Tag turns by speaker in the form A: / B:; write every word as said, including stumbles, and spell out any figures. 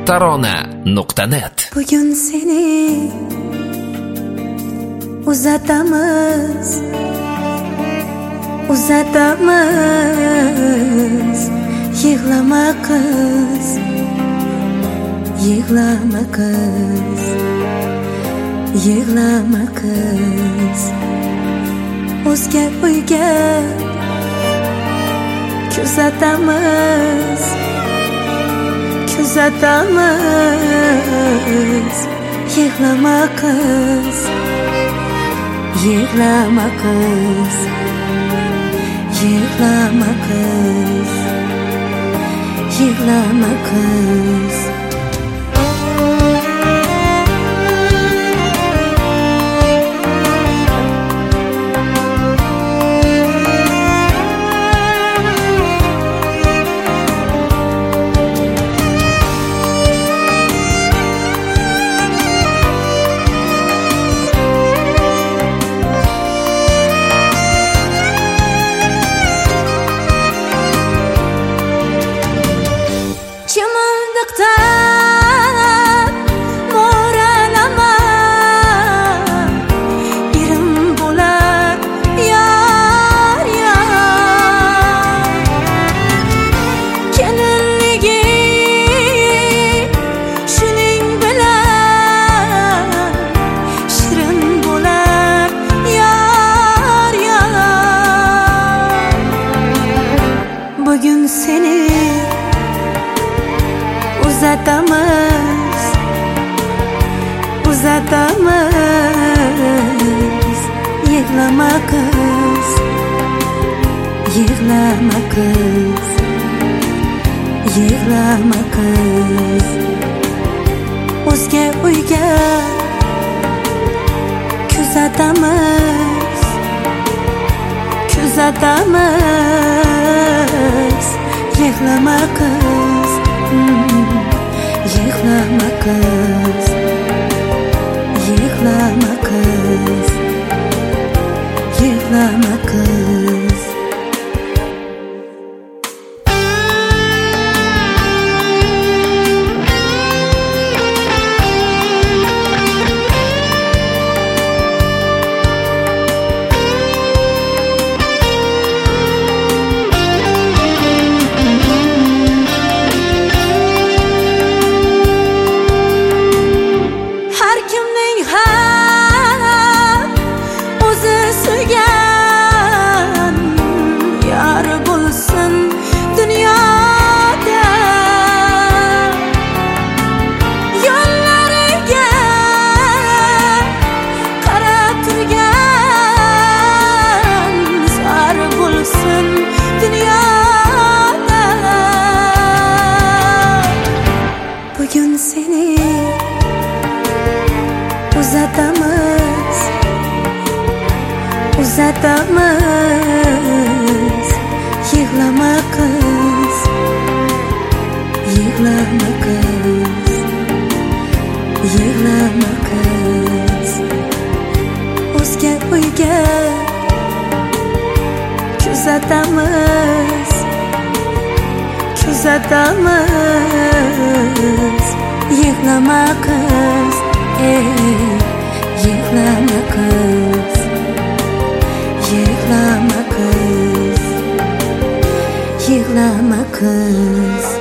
A: tarona nuqta net.
B: Bugun seni uzatamiz, uzatamiz. Yig'lama qiz, yig'lama qiz, yig'lama qiz. O'zga uyga kuzatamiz, kuzatamiz. Yig'lama qiz, yig'lama qiz, yig'lama qiz, yig'lama qiz. Bugün seni uzatamiz, uzatamiz. Yig'lama qiz, yig'lama qiz, yig'lama qiz. O'zga uyga kuzatamiz, kuzatamiz. Yig'lama qiz, yig'lama qiz, yig'lama qiz, yig'lama qiz. Bugün seni uzatamiz, uzatamiz. Yig'lama qiz, yig'lama qiz, yig'lama qiz. O'zga uyga kuzatamiz, kuzatamiz. Yig'lama qiz, ey, yig'lama qiz, yig'lama qiz, yig'lama qiz.